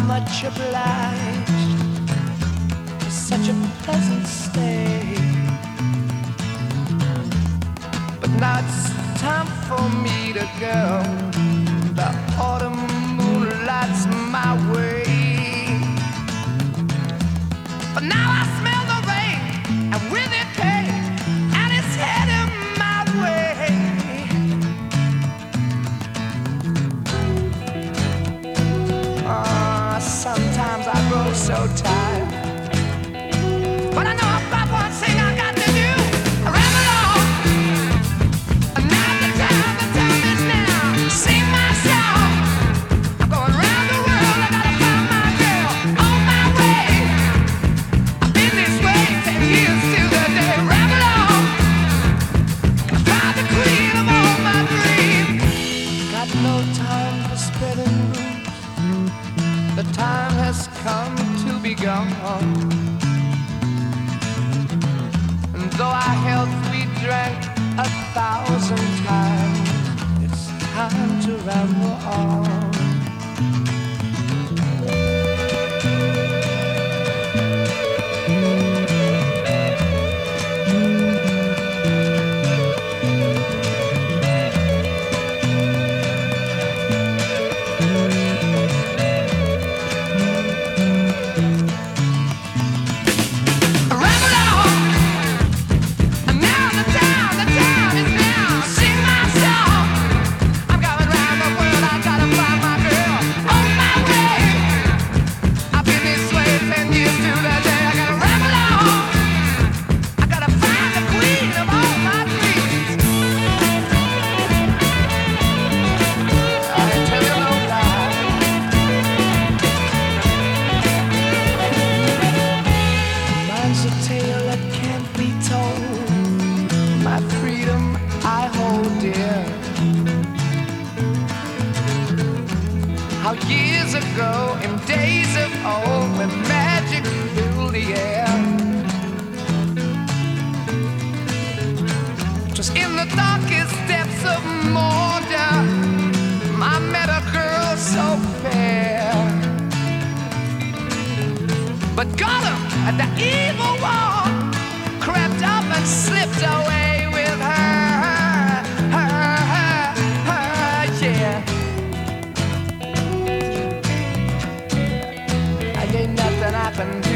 much obliged for such a pleasant stay. But now it's time for me to go. The autumn moonlight's my way. But now I smell the rain, and with it pain, and it's heading my way. Sometimes I grow so tired, but I know I've got one thing I got to do. I ramble on, and now the time is now. Sing my song, I'm going round the world. I gotta find my girl on my way. I've been this way 10 years till the day. Ramble on, gonna find the queen of all my dreams. Got no time for spreading rumors. The time has come to be gone. And though our health we drank 1,000 times, it's time to ramble on. How years ago, in days of old, when magic filled the air, 'twas in the darkest depths of Mordor I met a girl so fair. But Gollum, the evil one, crept up and slipped away with her, yeah. Ain't nothing I can do.